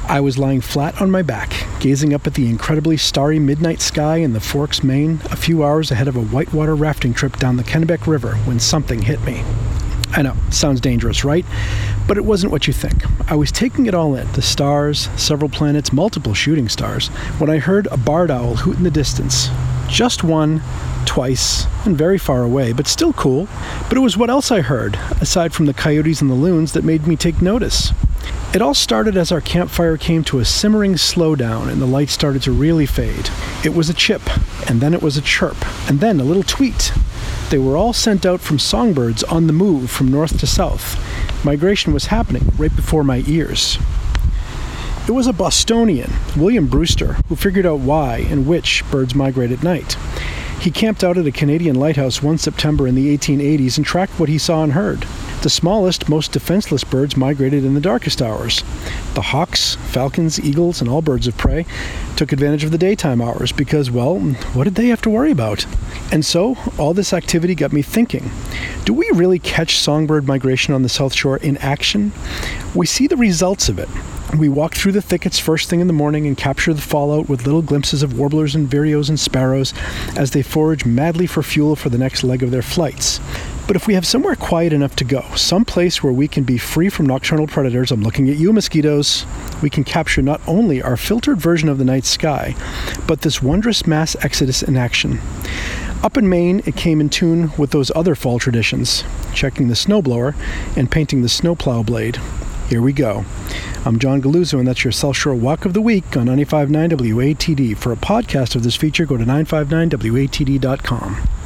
I was lying flat on my back, gazing up at the incredibly starry midnight sky in the Forks, Maine, a few hours ahead of a whitewater rafting trip down the Kennebec River when something hit me. I know, sounds dangerous, right? But it wasn't what you think. I was taking it all in, the stars, several planets, multiple shooting stars, when I heard a barred owl hoot in the distance. Just one, twice, and very far away, but still cool. But it was what else I heard, aside from the coyotes and the loons, that made me take notice. It all started as our campfire came to a simmering slowdown and the light started to really fade. It was a chip, and then it was a chirp, and then a little tweet. They were all sent out from songbirds on the move from north to south. Migration was happening right before my ears. It was a Bostonian, William Brewster, who figured out why and which birds migrate at night. He camped out at a Canadian lighthouse one September in the 1880s and tracked what he saw and heard. The smallest, most defenseless birds migrated in the darkest hours. The hawks, falcons, eagles, and all birds of prey took advantage of the daytime hours because, well, what did they have to worry about? And so, all this activity got me thinking, do we really catch songbird migration on the South Shore in action? We see the results of it. We walk through the thickets first thing in the morning and capture the fallout with little glimpses of warblers and vireos and sparrows as they forage madly for fuel for the next leg of their flights. But if we have somewhere quiet enough to go, some place where we can be free from nocturnal predators, I'm looking at you, mosquitoes, we can capture not only our filtered version of the night sky, but this wondrous mass exodus in action. Up in Maine, it came in tune with those other fall traditions, checking the snowblower and painting the snowplow blade. Here we go. I'm John Galuzzo, and that's your South Shore Walk of the Week on 95.9 WATD. For a podcast of this feature, go to 959watd.com.